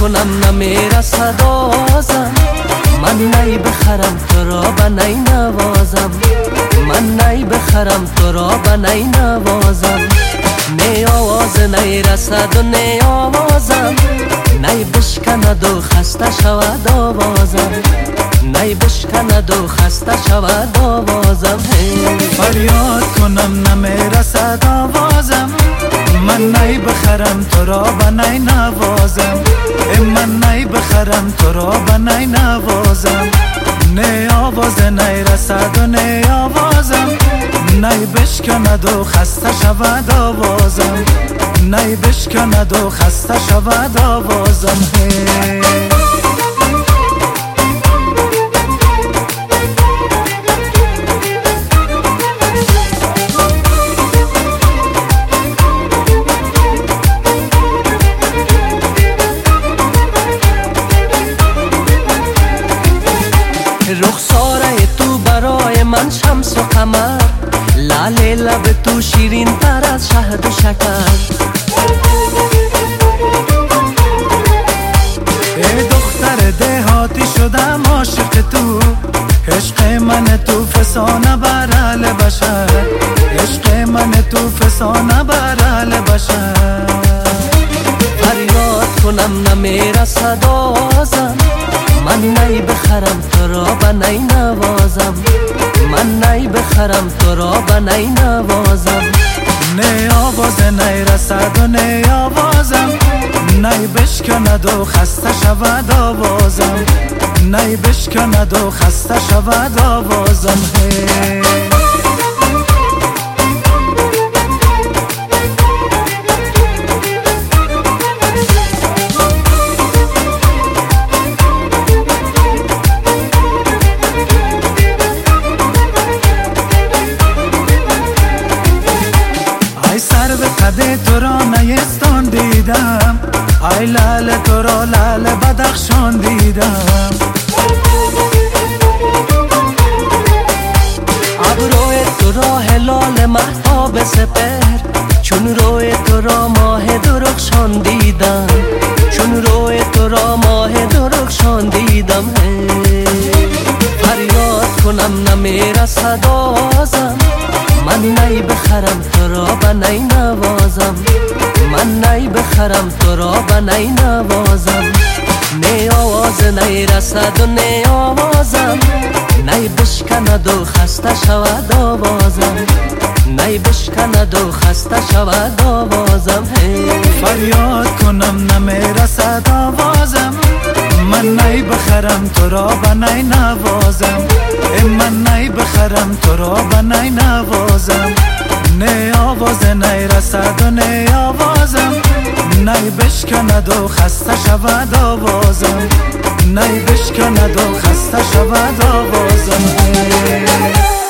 کنم نمیرسد آوازم، من نی بخرم تو را به نی نوازم، من نی بخرم تو را به نی نوازم. نی آواز نی رسد و نی آوازم، نی بشکند و خسته شود آوازم، نی بشکند و خسته شود آوازم. فریاد کنم نمیرسد آوازم، من نی بخرم تو را به نی نوازم، من نی بخرم تو را به نی نوازم. نی آواز نی رسد و نی آوازم، نی بشکند و خسته شود آوازم، نی بشکند و خسته شود آوازم. رخساره تو برای من شمس و قمر، لاله لب تو شیرین تر از شهد و شکر. ای دختر دهاتی شدم عاشق تو، عشق من تو فسانه بر اهل بشر، عشق من تو فسانه بر اهل بشر. فریاد کنم نمیرسد آوازم، من نی بخرم تو را به نی نوازم، من نی بخرم تو را به نی نوازم. نی آواز نی رسد و نی آوازم، نی بشکند و خسته شود آوازم، نی بشکند و خسته شود آوازم. قد تو را نیستان دیدم، ای لاله تو را لاله بدخشان دیدم. ابروی تو را هلال مهتاب سپهر، چون روی تو را ماه درخشان دیدم، چون روی تو را ماه درخشان دیدم. فریاد کنم نمیرسد آوازم، من نی بخرم تو را به نی نوازم، من نی بخرم تو را به نی نوازم. نی آواز نی رسد و نی آوازم، نی بشکند و خسته شود آوازم، نی بشکند و خسته شود آوازم. فریاد کنم نمیرسد آوازم، من نی بخرم تو را به نی نوازم، من نی بخرم تو را به نی نوازم. نی آواز نی رسد و نی آوازم، نی بشکند و خسته شود آوازم، نی بشکند و خسته شود آوازم.